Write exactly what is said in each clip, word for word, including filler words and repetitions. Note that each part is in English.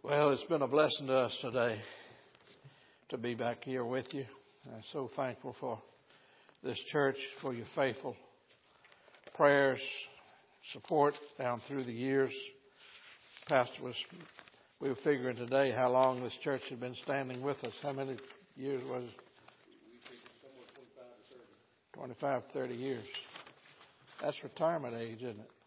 Well, it's been a blessing to us today to be back here with you. I'm so thankful for this church, for your faithful prayers, support down through the years. Pastor was, we were figuring today how long this church had been standing with us. How many years was it? twenty-five, thirty years. That's retirement age, isn't it?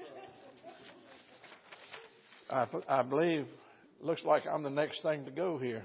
I, I believe, looks like I'm the next thing to go here.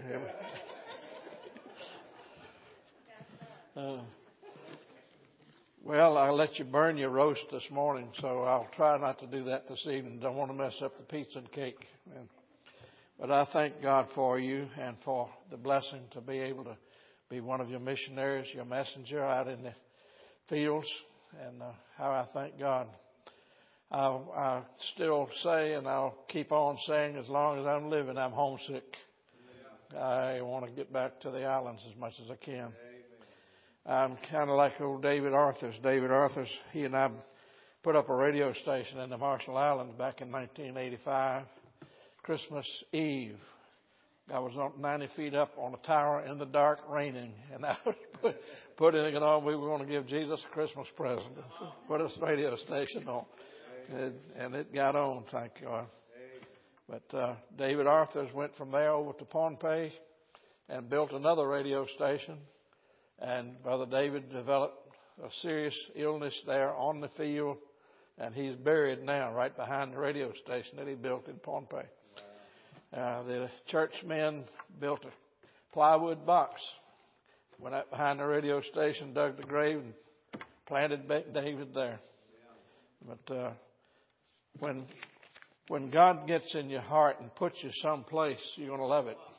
uh, well, I'll let you burn your roast this morning, so I'll try not to do that this evening. Don't want to mess up the pizza and cake. And, but I thank God for you and for the blessing to be able to be one of your missionaries, your messenger out in the fields, and uh, how I thank God. I'll, I still say, and I'll keep on saying, as long as I'm living, I'm homesick. Yeah. I want to get back to the islands as much as I can. Amen. I'm kind of like old David Arthurs. David Arthurs, he and I put up a radio station in the Marshall Islands back in nineteen eighty-five, Christmas Eve. I was up ninety feet up on a tower in the dark, raining, and I was put, putting it on. We were going to give Jesus a Christmas present. Put a radio station on, and, and it got on, thank God. But uh, David Arthurs went from there over to Pohnpei and built another radio station. And Brother David developed a serious illness there on the field, and he's buried now right behind the radio station that he built in Pohnpei. Uh, the churchmen built a plywood box, went up behind the radio station, dug the grave, and planted David there. But uh, when when God gets in your heart and puts you someplace, you're going to love it.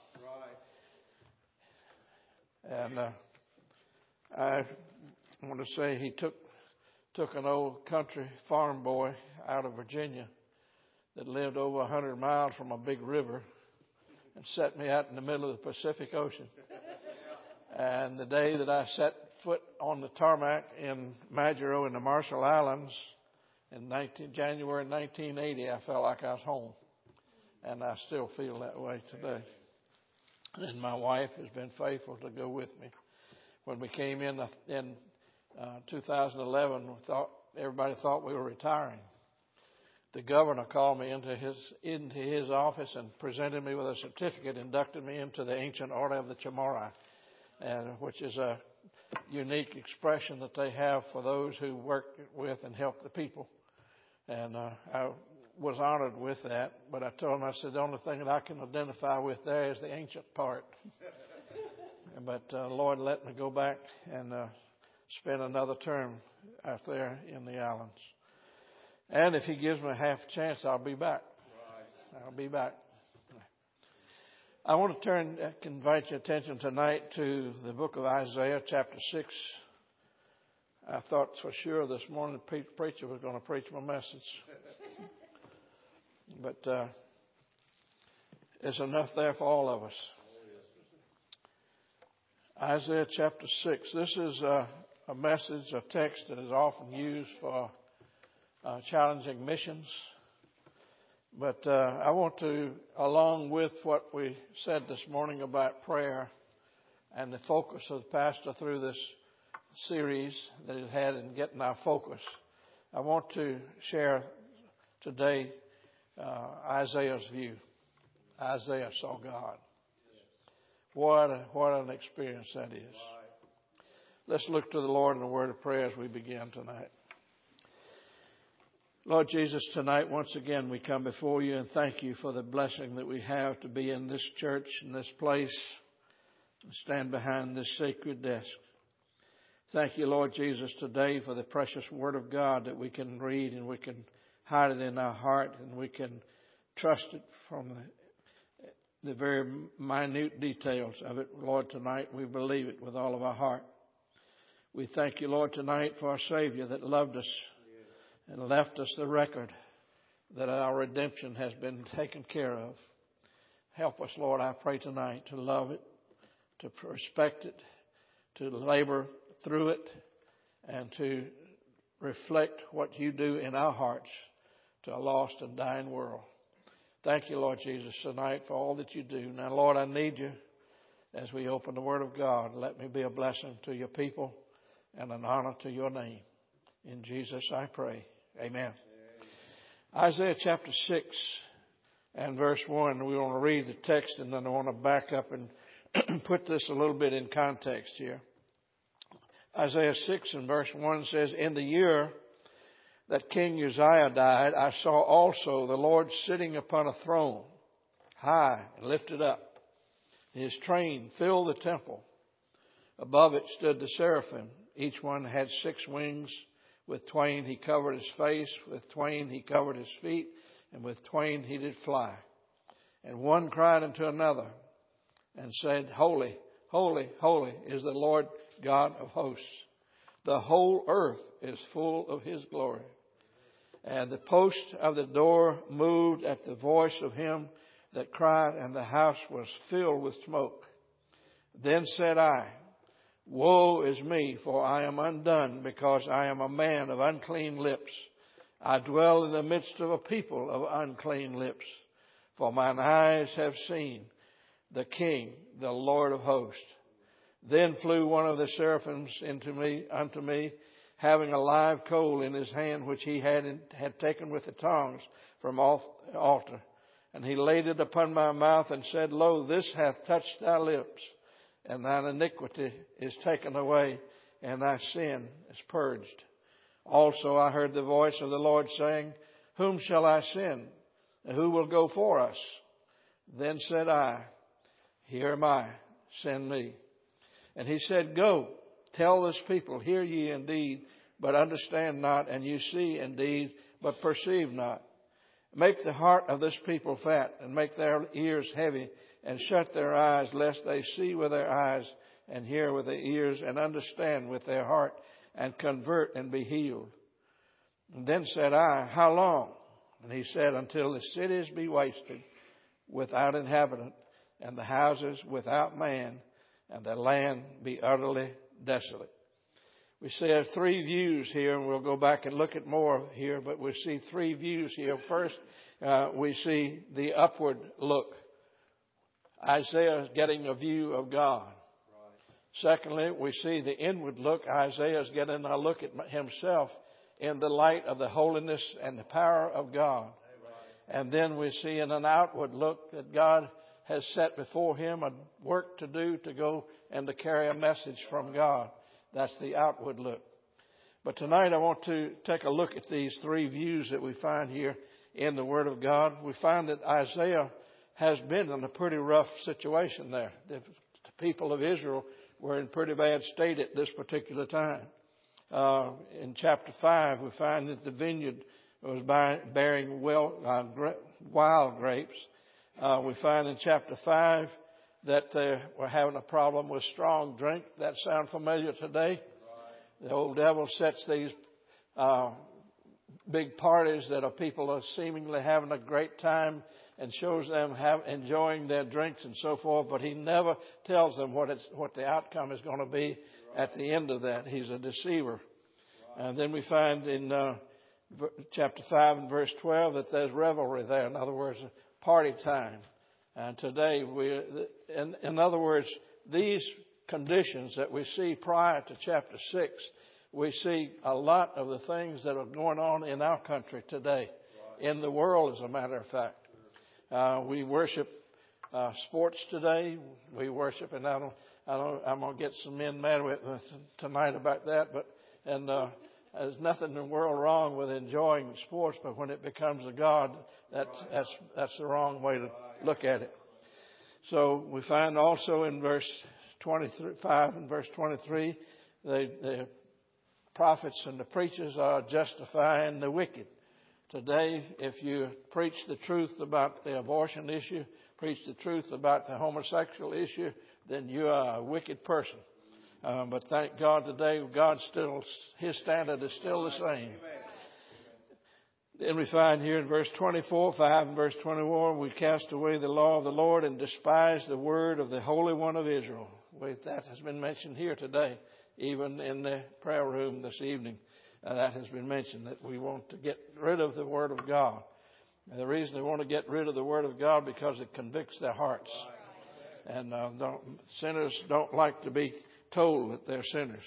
And uh, I want to say he took took an old country farm boy out of Virginia that lived over a hundred miles from a big river and set me out in the middle of the Pacific Ocean. And the day that I set foot on the tarmac in Majuro in the Marshall Islands in nineteen, January nineteen eighty, I felt like I was home. And I still feel that way today. And my wife has been faithful to go with me. When we came in in uh, two thousand eleven, we thought everybody thought we were retiring. The governor called me into his into his office and presented me with a certificate, inducted me into the Ancient Order of the Chamorro, and which is a unique expression that they have for those who work with and help the people. And uh, I was honored with that, but I told him, I said, the only thing that I can identify with there is the ancient part. But uh, Lord let me go back and uh, spend another term out there in the islands. And if he gives me a half a chance, I'll be back. Right. I'll be back. I want to turn, I can invite your attention tonight to the book of Isaiah, chapter six. I thought for sure this morning the preacher was going to preach my message. But uh, it's enough there for all of us. Isaiah chapter six. This is a, a message, a text that is often used for uh, challenging missions. But uh, I want to, along with what we said this morning about prayer and the focus of the pastor through this series that it had in getting our focus, I want to share today uh, Isaiah's view. Isaiah saw God. What a, what an experience that is. Let's look to the Lord in a word of prayer as we begin tonight. Lord Jesus, tonight once again we come before you and thank you for the blessing that we have to be in this church, in this place, and stand behind this sacred desk. Thank you, Lord Jesus, today for the precious Word of God that we can read and we can hide it in our heart and we can trust it from the, the very minute details of it. Lord, tonight we believe it with all of our heart. We thank you, Lord, tonight for our Savior that loved us and left us the record that our redemption has been taken care of. Help us, Lord, I pray tonight to love it, to respect it, to labor through it, and to reflect what you do in our hearts to a lost and dying world. Thank you, Lord Jesus, tonight for all that you do. Now, Lord, I need you as we open the Word of God. Let me be a blessing to your people and an honor to your name. In Jesus I pray. Amen. Amen. Isaiah chapter six and verse one. We want to read the text, and then I want to back up and put this a little bit in context here. Isaiah six and verse one says, "In the year that King Uzziah died, I saw also the Lord sitting upon a throne, high and lifted up. His train filled the temple. Above it stood the seraphim. Each one had six wings. With twain he covered his face, with twain he covered his feet, and with twain he did fly. And one cried unto another and said, Holy, holy, holy is the Lord God of hosts. The whole earth is full of his glory. And the post of the door moved at the voice of him that cried, and the house was filled with smoke. Then said I, Woe is me, for I am undone, because I am a man of unclean lips. I dwell in the midst of a people of unclean lips. For mine eyes have seen the King, the Lord of hosts. Then flew one of the seraphims into me, unto me, having a live coal in his hand, which he had, had taken with the tongs from off the altar. And he laid it upon my mouth and said, Lo, this hath touched thy lips. And thine iniquity is taken away, and thy sin is purged. Also I heard the voice of the Lord saying, Whom shall I send? And who will go for us? Then said I, Here am I, send me. And he said, Go, tell this people, hear ye indeed, but understand not, and you see indeed, but perceive not. Make the heart of this people fat, and make their ears heavy, and shut their eyes, lest they see with their eyes, and hear with their ears, and understand with their heart, and convert and be healed. And then said I, How long? And he said, Until the cities be wasted, without inhabitant, and the houses without man, and the land be utterly desolate. We see three views here, and we'll go back and look at more here, but we see three views here. First, uh, we see the upward look. Isaiah is getting a view of God. Right. Secondly, we see the inward look. Isaiah is getting a look at himself in the light of the holiness and the power of God. Right. And then we see in an outward look that God has set before him a work to do to go and to carry a message from God. That's the outward look. But tonight I want to take a look at these three views that we find here in the Word of God. We find that Isaiah has been in a pretty rough situation there. The people of Israel were in pretty bad state at this particular time. Uh, in chapter five, we find that the vineyard was bearing well, uh, wild grapes. Uh, we find in chapter five that they were having a problem with strong drink. That sound familiar today? Right. The old devil sets these uh, big parties that are people are seemingly having a great time and shows them have, enjoying their drinks and so forth, but he never tells them what it's, what the outcome is going to be right. At the end of that. He's a deceiver. Right. And then we find in uh, chapter five and verse twelve that there's revelry there. In other words, party time. And today, we, in, in other words, these conditions that we see prior to chapter six, we see a lot of the things that are going on in our country today, right. In the world, as a matter of fact. Uh, we worship uh, sports today. We worship, and I don't, I don't, I'm going to get some men mad with me tonight about that. But and uh, there's nothing in the world wrong with enjoying sports, but when it becomes a god, that's that's that's the wrong way to look at it. So we find also in verse twenty-five and verse twenty-three, the, the prophets and the preachers are justifying the wicked. Today, if you preach the truth about the abortion issue, preach the truth about the homosexual issue, then you are a wicked person. Um, but thank God today, God still, His standard is still the same. Then we find here in verse twenty-four, five and verse twenty-one, we cast away the law of the Lord and despise the word of the Holy One of Israel. That has been mentioned here today, even in the prayer room this evening. Uh, that has been mentioned, that we want to get rid of the Word of God. And the reason they want to get rid of the Word of God because it convicts their hearts. And uh, don't, sinners don't like to be told that they're sinners.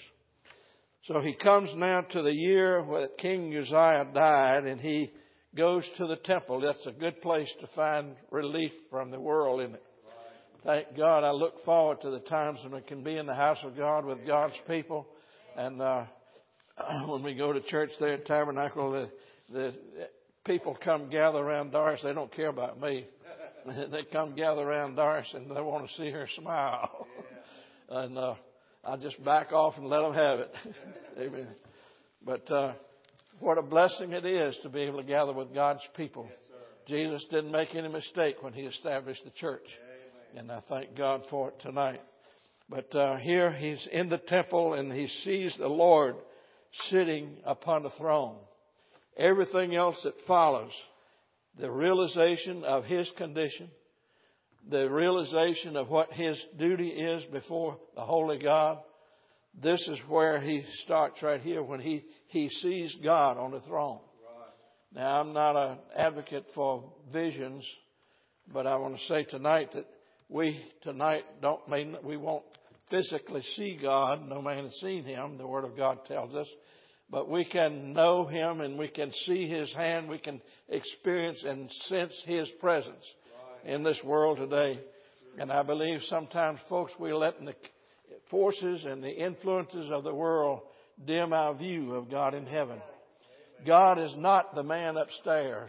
So he comes now to the year when King Uzziah died, and he goes to the temple. That's a good place to find relief from the world, isn't it? Thank God. I look forward to the times when we can be in the house of God with God's people. And uh, when we go to church there at Tabernacle, the, the people come gather around Doris. They don't care about me. They come gather around Doris and they want to see her smile. and uh, I just back off and let them have it. Amen. But uh, what a blessing it is to be able to gather with God's people. Yes, Jesus didn't make any mistake when he established the church. Amen. And I thank God for it tonight. But uh, here he's in the temple and he sees the Lord sitting upon the throne. Everything else that follows, the realization of his condition, the realization of what his duty is before the holy God. This is where he starts right here when he, he sees God on the throne. Right. Now, I'm not an advocate for visions, but I want to say tonight that we tonight don't mean we won't physically see God. No man has seen him, the Word of God tells us. But we can know him and we can see his hand. We can experience and sense his presence in this world today. And I believe sometimes, folks, we let the forces and the influences of the world dim our view of God in heaven. God is not the man upstairs.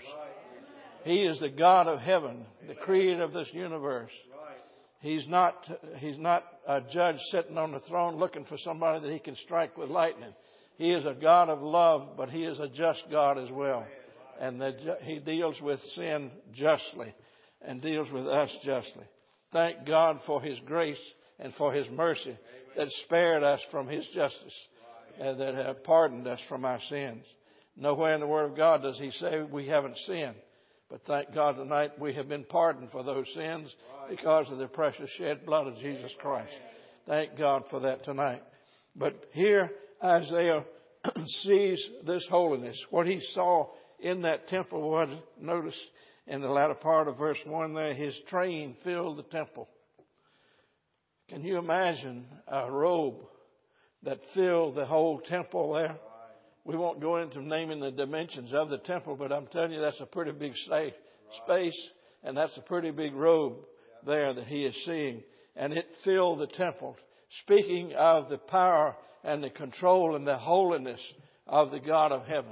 He is the God of heaven, the creator of this universe. He's not, he's not a judge sitting on the throne looking for somebody that he can strike with lightning. He is a God of love, but he is a just God as well. And that he deals with sin justly and deals with us justly. Thank God for his grace and for his mercy that spared us from his justice and that have pardoned us from our sins. Nowhere in the Word of God does he say we haven't sinned. But thank God tonight we have been pardoned for those sins because of the precious shed blood of Jesus Christ. Thank God for that tonight. But here Isaiah sees this holiness. What he saw in that temple was, notice in the latter part of verse one there, his train filled the temple. Can you imagine a robe that filled the whole temple there? We won't go into naming the dimensions of the temple, but I'm telling you that's a pretty big space, and that's a pretty big robe there that he is seeing. And it filled the temple. Speaking of the power and the control and the holiness of the God of heaven.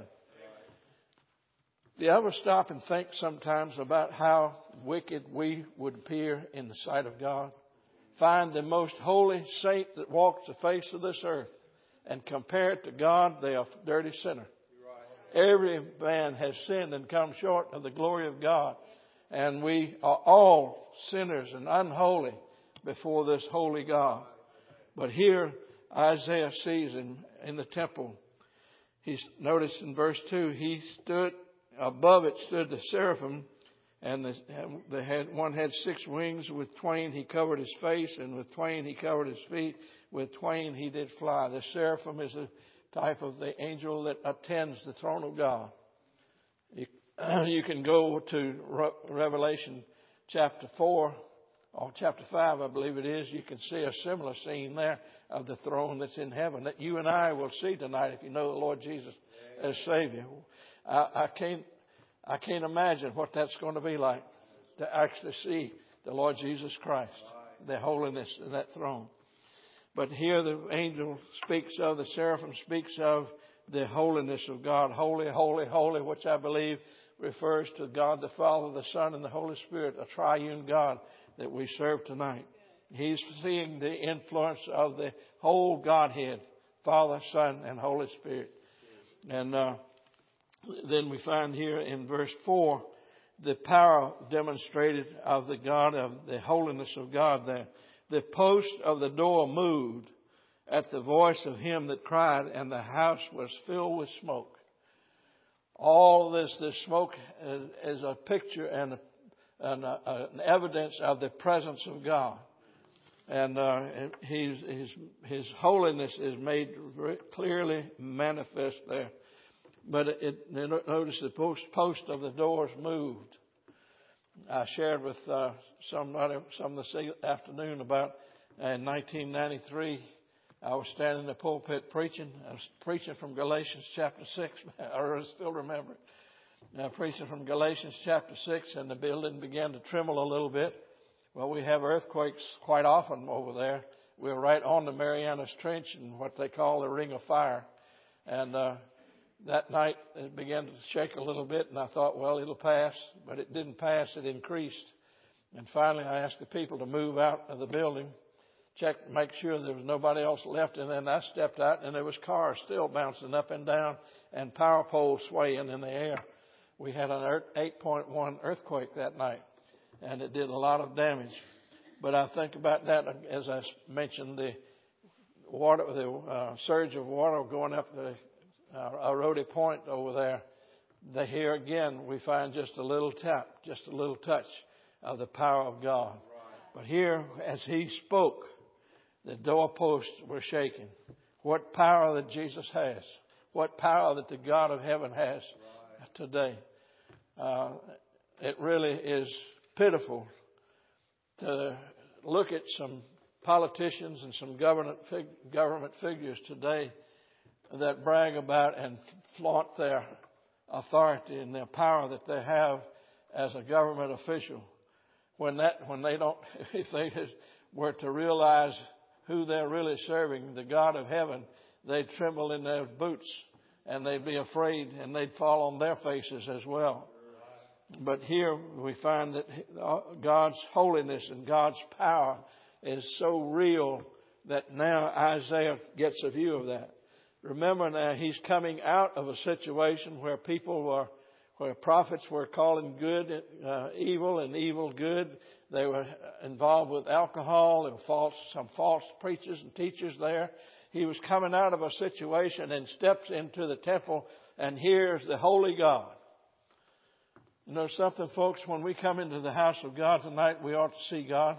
Do you ever stop and think sometimes about how wicked we would appear in the sight of God? Find the most holy saint that walks the face of this earth and compare it to God, they are a dirty sinner. Every man has sinned and come short of the glory of God. And we are all sinners and unholy before this holy God. But here Isaiah sees him in the temple. He's noticed in verse two, he stood above it stood the seraphim, and the, the had, one had six wings. With twain he covered his face, and with twain he covered his feet. With twain he did fly. The seraphim is a type of the angel that attends the throne of God. You, you can go to Revelation chapter four. Or chapter five, I believe it is, you can see a similar scene there of the throne that's in heaven that you and I will see tonight if you know the Lord Jesus as Savior. I, I can't, I can't imagine what that's going to be like to actually see the Lord Jesus Christ, the holiness of that throne. But here the angel speaks of, the seraphim speaks of the holiness of God. Holy, holy, holy, which I believe refers to God the Father, the Son, and the Holy Spirit, a triune God that we serve tonight. He's seeing the influence of the whole Godhead, Father, Son, and Holy Spirit. And uh, then we find here in verse four the power demonstrated of the God, of the holiness of God there. The post of the door moved at the voice of him that cried, and the house was filled with smoke. All this, this smoke is a picture and a An, uh, an evidence of the presence of God. And uh, his, his, his holiness is made very clearly manifest there. But it, it notice the post, post of the doors moved. I shared with uh, somebody some this afternoon about uh, in nineteen ninety-three, I was standing in the pulpit preaching. I was preaching from Galatians chapter six. I still remember it. Uh, preaching from Galatians chapter six, and the building began to tremble a little bit. Well, we have earthquakes quite often over there. We're right on the Marianas Trench in what they call the Ring of Fire. And uh, that night it began to shake a little bit, and I thought, well, it'll pass. But it didn't pass. It increased. And finally I asked the people to move out of the building, check, make sure there was nobody else left. And then I stepped out, and there was cars still bouncing up and down and power poles swaying in the air. We had an eight point one earthquake that night, and it did a lot of damage. But I think about that, as I mentioned, the water, the uh, surge of water going up the uh, Arodi Point over there. The, here again, we find just a little tap, just a little touch of the power of God. But here, as he spoke, the doorposts were shaking. What power that Jesus has. What power that the God of heaven has today. Uh, it really is pitiful to look at some politicians and some government fig- government figures today that brag about and flaunt their authority and their power that they have as a government official. When that, when they don't, if they were to realize who they're really serving, the God of heaven, they'd tremble in their boots and they'd be afraid and they'd fall on their faces as well. But here we find that God's holiness and God's power is so real that now Isaiah gets a view of that. Remember now, he's coming out of a situation where people were, where prophets were calling good uh, evil and evil good. They were involved with alcohol and false, some false preachers and teachers there. He was coming out of a situation and steps into the temple and hears the holy God. You know something, folks? When we come into the house of God tonight, we ought to see God.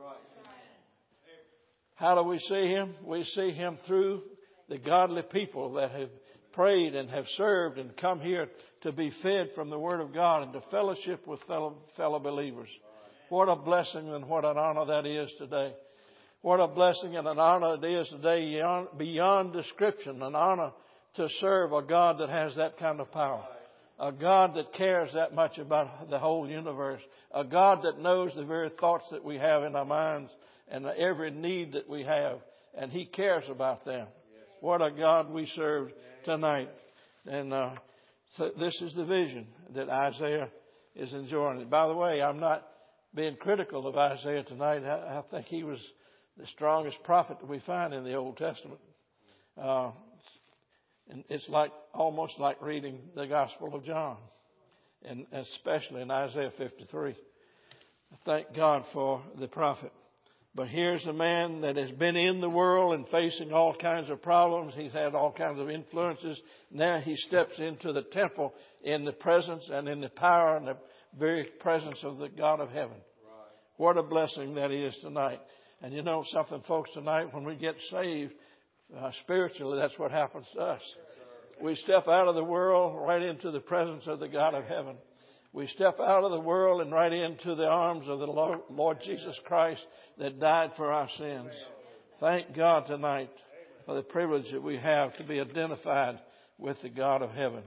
How do we see Him? We see Him through the godly people that have prayed and have served and come here to be fed from the Word of God and to fellowship with fellow, fellow believers. What a blessing and what an honor that is today. What a blessing and an honor it is today beyond, beyond description. An honor to serve a God that has that kind of power. A God that cares that much about the whole universe. A God that knows the very thoughts that we have in our minds and every need that we have. And He cares about them. What a God we serve tonight. And uh, so this is the vision that Isaiah is enjoying. By the way, I'm not being critical of Isaiah tonight. I, I think he was the strongest prophet that we find in the Old Testament. Uh, and it's like almost like reading the Gospel of John, and especially in Isaiah fifty-three. Thank God for the prophet. But here's a man that has been in the world and facing all kinds of problems. He's had all kinds of influences. Now he steps into the temple in the presence and in the power and the very presence of the God of heaven. Right. What a blessing that is tonight. And you know something, folks, tonight when we get saved uh, spiritually, that's what happens to us. We step out of the world right into the presence of the God of heaven. We step out of the world and right into the arms of the Lord, Lord Jesus Christ that died for our sins. Thank God tonight for the privilege that we have to be identified with the God of heaven.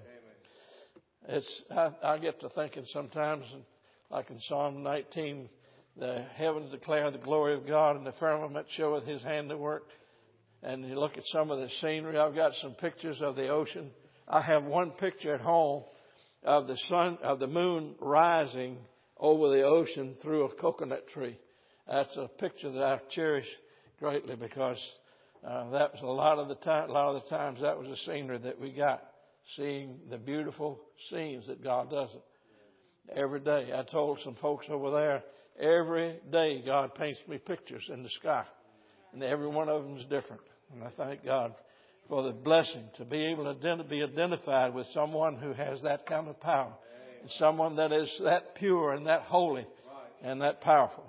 It's I, I get to thinking sometimes, like in Psalm nineteen, the heavens declare the glory of God and the firmament showeth His handiwork. And you look at some of the scenery. I've got some pictures of the ocean. I have one picture at home of the sun, of the moon rising over the ocean through a coconut tree. That's a picture that I cherish greatly because uh, that was a lot of the time. A lot of the times that was the scenery that we got, seeing the beautiful scenes that God does it every day. I told some folks over there, every day God paints me pictures in the sky, and every one of them is different. And I thank God for the blessing to be able to be identified with someone who has that kind of power. And someone that is that pure and that holy and that powerful.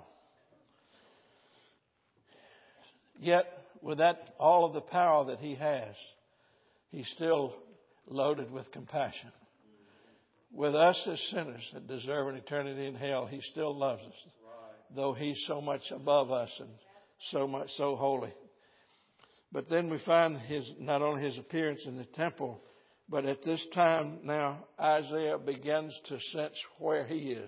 Yet, with that, all of the power that He has, He still loaded with compassion. With us as sinners that deserve an eternity in hell, He still loves us, though He's so much above us and so much so holy. But then we find his not only His appearance in the temple, but at this time now Isaiah begins to sense where he is.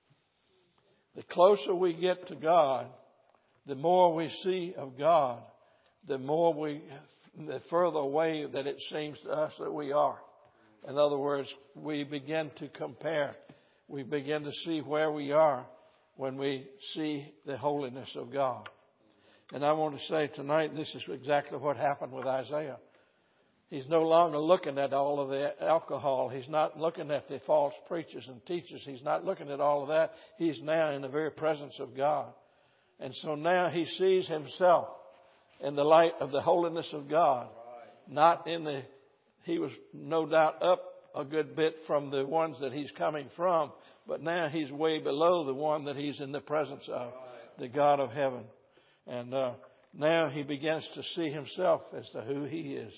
The closer we get to God, the more we see of God, the more we, the further away that it seems to us that we are. In other words, we begin to compare. We begin to see where we are when we see the holiness of God. And I want to say tonight, this is exactly what happened with Isaiah. He's no longer looking at all of the alcohol. He's not looking at the false preachers and teachers. He's not looking at all of that. He's now in the very presence of God. And so now he sees himself in the light of the holiness of God. Not in the, he was no doubt up a good bit from the ones that he's coming from. But now he's way below the one that he's in the presence of, the God of heaven. And uh, now he begins to see himself as to who he is.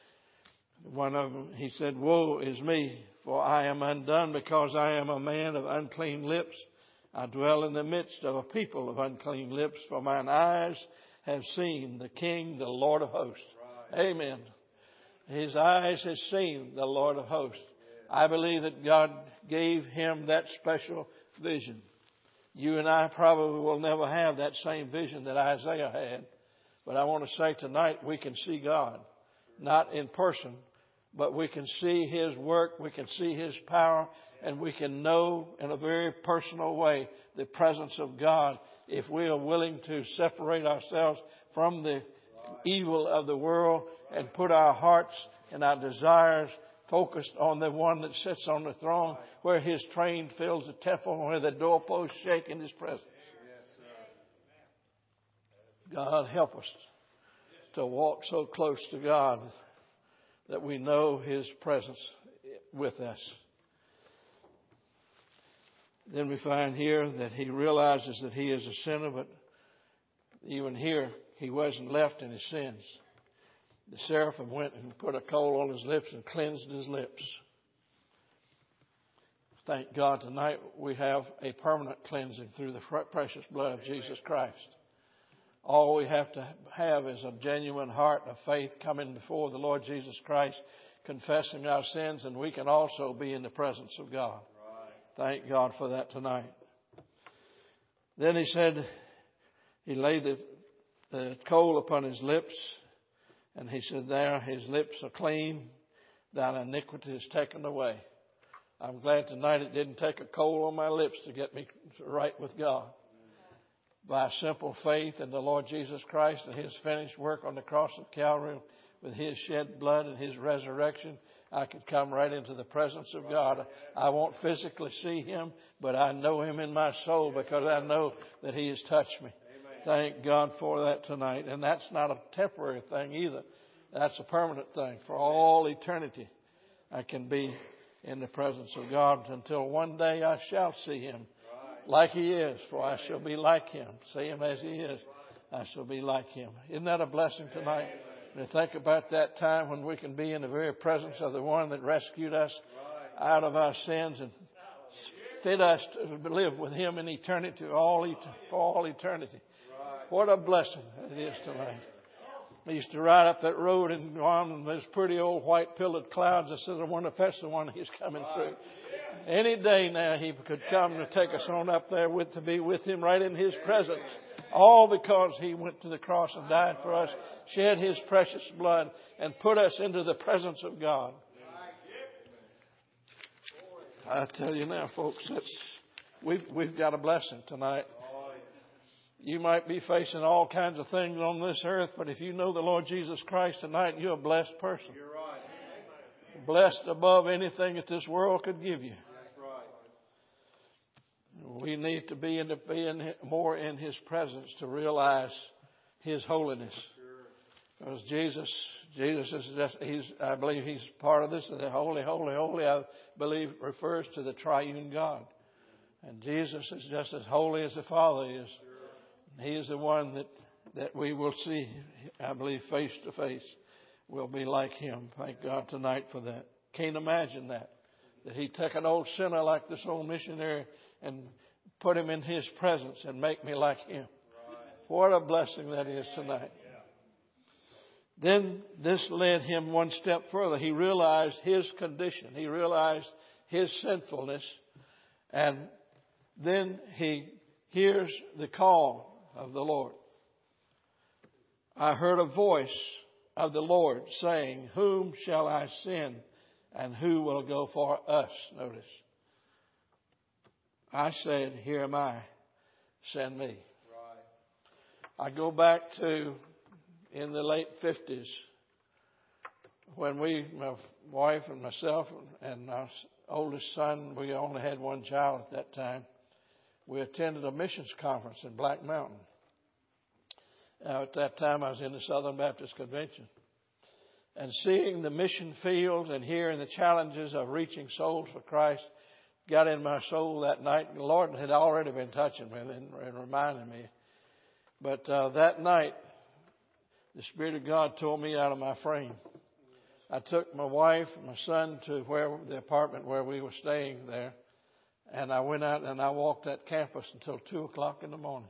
One of them, he said, "Woe is me, for I am undone, because I am a man of unclean lips. I dwell in the midst of a people of unclean lips, for mine eyes have seen the King, the Lord of hosts." Right. Amen. His eyes have seen the Lord of hosts. Yeah. I believe that God gave him that special vision. You and I probably will never have that same vision that Isaiah had. But I want to say tonight, we can see God. Not in person, but we can see His work, we can see His power, and we can know in a very personal way the presence of God if we are willing to separate ourselves from the evil of the world and put our hearts and our desires focused on the one that sits on the throne, where His train fills the temple, where the doorposts shake in His presence. God, help us to walk so close to God that we know His presence with us. Then we find here that he realizes that he is a sinner, but even here he wasn't left in his sins. The seraphim went and put a coal on his lips and cleansed his lips. Thank God tonight we have a permanent cleansing through the precious blood of Jesus Christ. All we have to have is a genuine heart of faith coming before the Lord Jesus Christ, confessing our sins, and we can also be in the presence of God. Right. Thank God for that tonight. Then he said, he laid the, the coal upon his lips, and he said, "There, his lips are clean, thine iniquity is taken away." I'm glad tonight it didn't take a coal on my lips to get me right with God. By simple faith in the Lord Jesus Christ and His finished work on the cross of Calvary, with His shed blood and His resurrection, I could come right into the presence of God. I won't physically see Him, but I know Him in my soul because I know that He has touched me. Thank God for that tonight. And that's not a temporary thing either. That's a permanent thing. For all eternity, I can be in the presence of God until one day I shall see Him. Like He is, for I shall be like Him. See Him as He is, I shall be like Him. Isn't that a blessing tonight? To think about that time when we can be in the very presence of the one that rescued us out of our sins and fit us to live with Him in eternity, all for all eternity. What a blessing it is tonight. I used to ride up that road and go on, and there's pretty old white pillared clouds. I said, I wonder if that's the one He's coming through. Any day now He could come to take us on up there with to be with Him right in His presence. All because He went to the cross and died for us, shed His precious blood, and put us into the presence of God. I tell you now, folks, that's, we've, we've got a blessing tonight. You might be facing all kinds of things on this earth, but if you know the Lord Jesus Christ tonight, you're a blessed person. You're right. Blessed above anything that this world could give you. That's right. We need to be in, the, be in more in His presence to realize His holiness. Sure. Because Jesus, Jesus is just, He's, I believe He's part of this. The holy, holy, holy, I believe refers to the triune God. And Jesus is just as holy as the Father is. He is the one that, that we will see, I believe, face to face. We'll be like Him. Thank God tonight for that. Can't imagine that. That He'd take an old sinner like this old missionary and put him in His presence and make me like him. What a blessing that is tonight. Then this led him one step further. He realized his condition. He realized his sinfulness. And then he hears the call of the Lord. I heard a voice of the Lord saying, whom shall I send and who will go for us? Notice. I said, here am I. Send me. I go back to in the late fifties when we, my wife and myself and our oldest son, we only had one child at that time. We attended a missions conference in Black Mountain. Now, at that time, I was in the Southern Baptist Convention. And seeing the mission field and hearing the challenges of reaching souls for Christ got in my soul that night. The Lord had already been touching me and, and reminding me. But uh, that night, the Spirit of God tore me out of my frame. I took my wife and my son to where the apartment where we were staying there. And I went out and I walked that campus until two o'clock in the morning.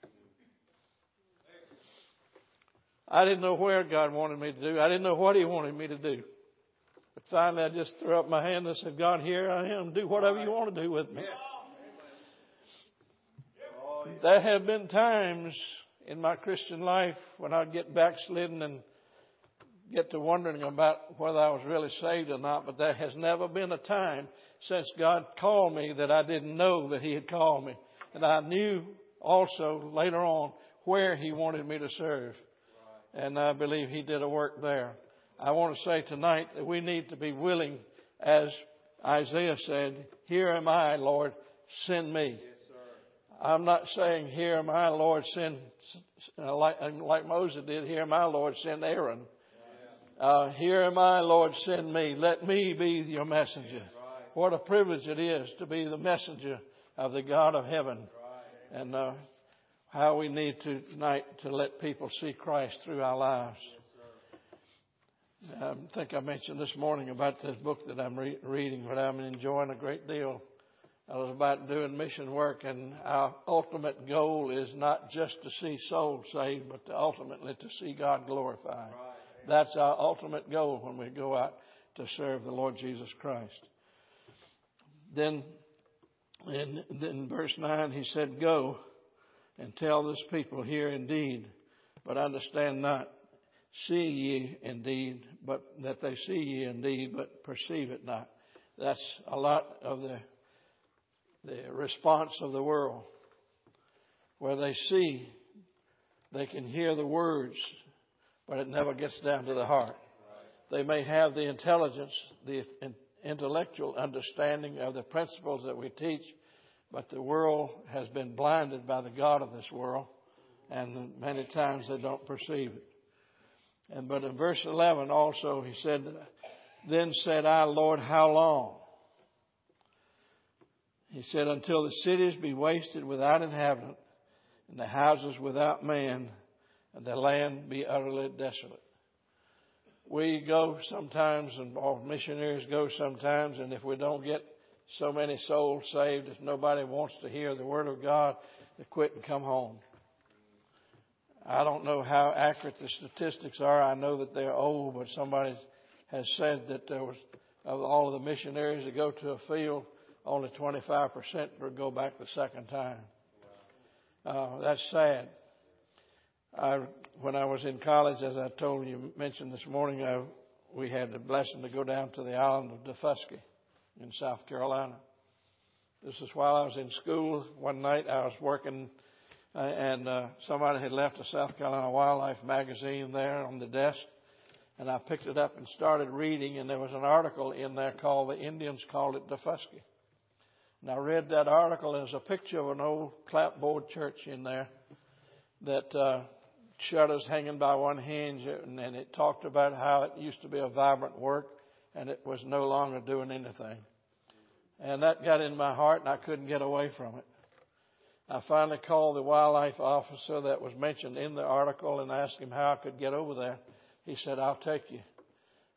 I didn't know where God wanted me to do. I didn't know what He wanted me to do. But finally I just threw up my hand and said, God, here I am. Do whatever you want to do with me. There have been times in my Christian life when I'd get backslidden and get to wondering about whether I was really saved or not. But there has never been a time since God called me that I didn't know that He had called me. And I knew also later on where He wanted me to serve. And I believe He did a work there. I want to say tonight that we need to be willing, as Isaiah said, here am I, Lord, send me. I'm not saying, here am I, Lord, send, uh, like, like Moses did, here am I, Lord, send Aaron. Uh, here am I, Lord, send me. Let me be your messenger. What a privilege it is to be the messenger of the God of heaven. And uh, how we need to tonight to let people see Christ through our lives. I think I mentioned this morning about this book that I'm re- reading, but I'm enjoying a great deal. I was about doing mission work, and our ultimate goal is not just to see souls saved, but to ultimately to see God glorified. Right. That's our ultimate goal when we go out to serve the Lord Jesus Christ. Then in, in verse nine, he said, go and tell this people, hear indeed, but understand not. See ye indeed, but that they see ye indeed, but perceive it not. That's a lot of the the response of the world, where they see, they can hear the words, but it never gets down to the heart. They may have the intelligence, the intellectual understanding of the principles that we teach, but the world has been blinded by the God of this world, and many times they don't perceive it. And but in verse eleven also he said, then said I, Lord, how long? He said, until the cities be wasted without inhabitant, and the houses without man, and the land be utterly desolate. We go sometimes, and all missionaries go sometimes, and if we don't get so many souls saved, if nobody wants to hear the Word of God, they quit and come home. I don't know how accurate the statistics are. I know that they're old, but somebody has said that there was, of all of the missionaries that go to a field, only twenty-five percent will go back the second time. Uh, that's sad. I, when I was in college, as I told you, mentioned this morning, I, we had the blessing to go down to the island of Daufuskie in South Carolina. This is while I was in school. One night I was working, uh, and uh, somebody had left a South Carolina Wildlife magazine there on the desk. And I picked it up and started reading, and there was an article in there called The Indians Called It Daufuskie. And I read that article, and there's a picture of an old clapboard church in there that uh, shutters hanging by one hinge, and, and it talked about how it used to be a vibrant work, and it was no longer doing anything. And that got in my heart, and I couldn't get away from it. I finally called the wildlife officer that was mentioned in the article and asked him how I could get over there. He said, I'll take you.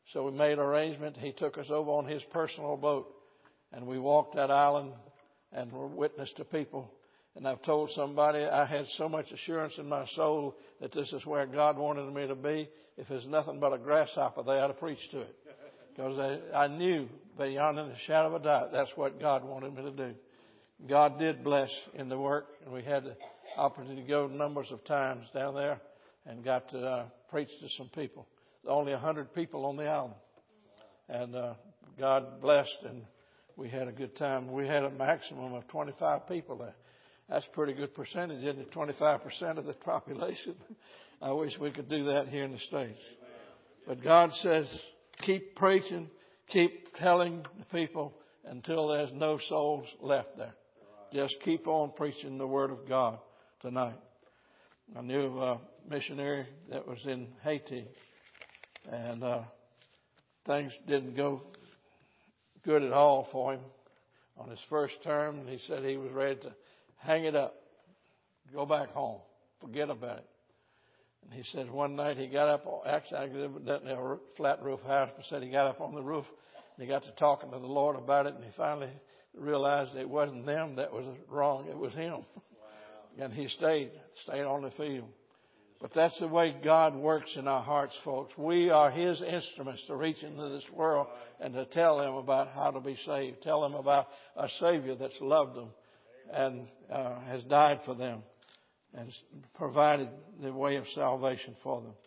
So we made arrangement. He took us over on his personal boat, and we walked that island and were witness to people. And I've told somebody I had so much assurance in my soul that this is where God wanted me to be. If there's nothing but a grasshopper there, I'd have preached to it. Because I, I knew beyond a shadow of a doubt that's what God wanted me to do. God did bless in the work, and we had the opportunity to go numbers of times down there and got to uh, preach to some people. Only a hundred people on the island. And uh, God blessed, and we had a good time. We had a maximum of twenty-five people there. That's a pretty good percentage, isn't it? twenty-five percent of the population. I wish we could do that here in the States. But God says, keep preaching, keep telling the people until there's no souls left there. Just keep on preaching the Word of God tonight. I knew a missionary that was in Haiti, and uh, things didn't go good at all for him on his first term. And he said he was ready to hang it up, go back home, forget about it. And he said one night he got up, actually I lived in a flat roof house, but said he got up on the roof and he got to talking to the Lord about it, and he finally realized it wasn't them that was wrong, it was him. Wow. And he stayed, stayed on the field. But that's the way God works in our hearts, folks. We are His instruments to reach into this world and to tell them about how to be saved. Tell them about a Savior that's loved them and uh, has died for them and provided the way of salvation for them.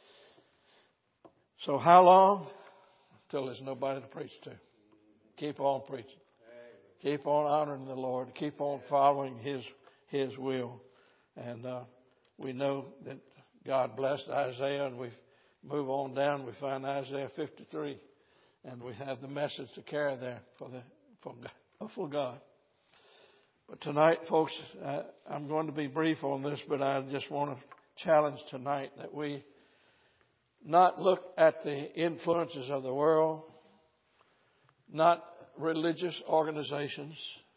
So how long? Until there's nobody to preach to. Keep on preaching. Keep on honoring the Lord. Keep on following His His will. And uh, we know that God blessed Isaiah, and we move on down. We find Isaiah fifty-three, and we have the message to carry there for the for God. For God. But tonight, folks, uh, I'm going to be brief on this, but I just want to challenge tonight that we not look at the influences of the world, not religious organizations,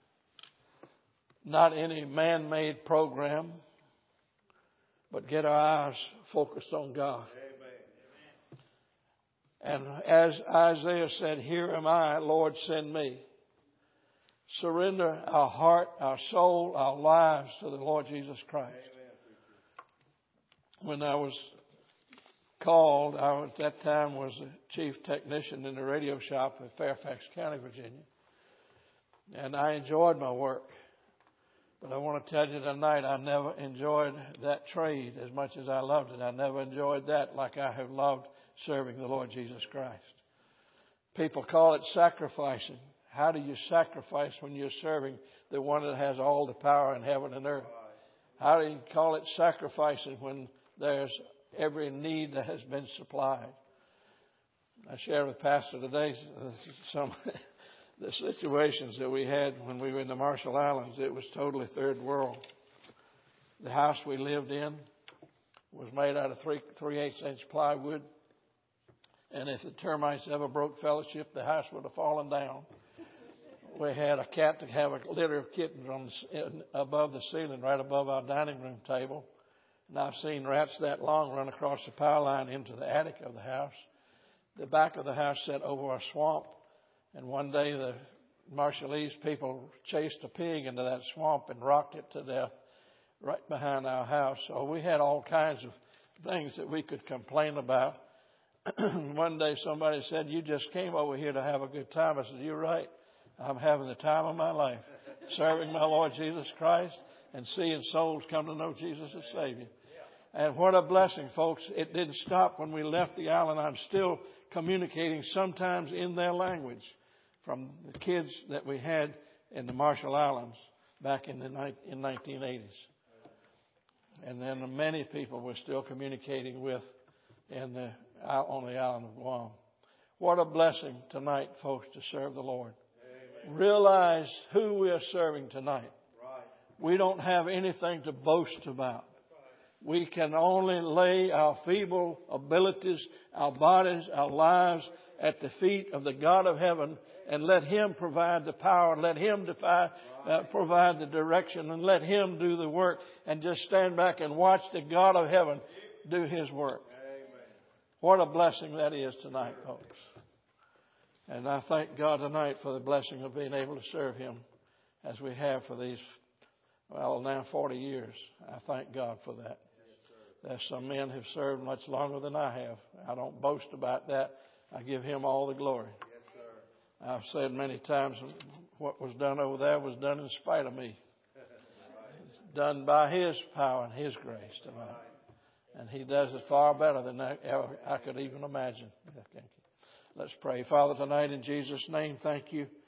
not any man-made program, but get our eyes focused on God. Amen. And as Isaiah said, "Here am I, Lord, send me." Surrender our heart, our soul, our lives to the Lord Jesus Christ. When I was called, I at that time was the chief technician in the radio shop in Fairfax County, Virginia. And I enjoyed my work. But I want to tell you tonight, I never enjoyed that trade as much as I loved it. I never enjoyed that like I have loved serving the Lord Jesus Christ. People call it sacrificing. How do you sacrifice when you're serving the one that has all the power in heaven and earth? How do you call it sacrificing when there's every need that has been supplied? I shared with Pastor today some the situations that we had when we were in the Marshall Islands. It was totally third world. The house we lived in was made out of three three eighths inch plywood, and if the termites ever broke fellowship, the house would have fallen down. We had a cat to have a litter of kittens on the, above the ceiling, right above our dining room table. And I've seen rats that long run across the power line into the attic of the house. The back of the house set over a swamp. And one day the Marshallese people chased a pig into that swamp and rocked it to death right behind our house. So we had all kinds of things that we could complain about. One day somebody said, "You just came over here to have a good time." I said, "You're right. I'm having the time of my life, serving my Lord Jesus Christ and seeing souls come to know Jesus as Savior." And what a blessing, folks. It didn't stop when we left the island. I'm still communicating sometimes in their language from the kids that we had in the Marshall Islands back in the in nineteen eighties. And then many people we're still communicating with in the, on the island of Guam. What a blessing tonight, folks, to serve the Lord. Amen. Realize who we are serving tonight. Right. We don't have anything to boast about. We can only lay our feeble abilities, our bodies, our lives at the feet of the God of heaven and let Him provide the power, let Him defy, uh, provide the direction, and let Him do the work, and just stand back and watch the God of heaven do His work. Amen. What a blessing that is tonight, folks. And I thank God tonight for the blessing of being able to serve Him as we have for these, well, now forty years. I thank God for that. There's some men who've served much longer than I have. I don't boast about that. I give Him all the glory. I've said many times what was done over there was done in spite of me. It's done by His power and His grace tonight. And He does it far better than I, I could even imagine. Let's pray. Father, tonight in Jesus' name, thank you